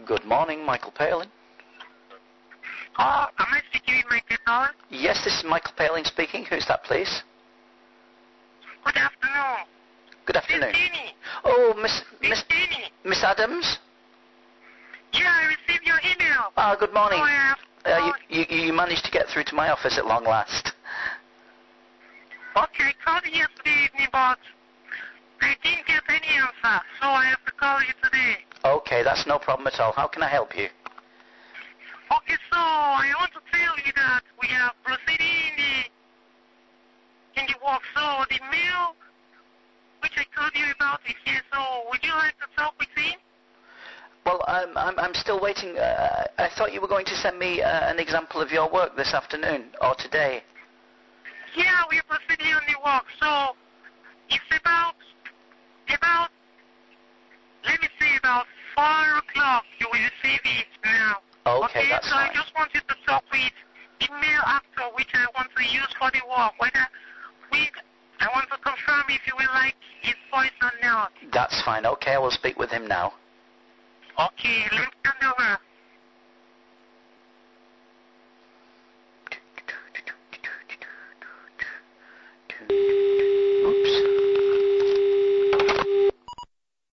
Good morning, Michael Palin. Oh, am I speaking with Michael Palin? Yes, this is Michael Palin speaking. Who's that, please? Good afternoon. Good afternoon. Miss Jeannie. Oh, Miss Adams? Yeah, I received your email. Good morning. Oh, you managed to get through to my office at long last. Okay, I called you yesterday evening, but I didn't get any answer, so I have to call you today. Okay, that's no problem at all. How can I help you? Okay, so I want to tell you that we are proceeding in the work. So the mail which I told you about is here, so would you like to talk with him? Well, I'm still waiting. I thought you were going to send me an example of your work this afternoon or today. Yeah, we are proceeding on the work. So it's about let me say about 4 o'clock you will receive it now. Okay, that's so fine. I just wanted to talk with the mail actor which I want to use for the work. I want to confirm if you will like his voice or not. That's fine. Okay, I will speak with him now. Okay, let's hand over.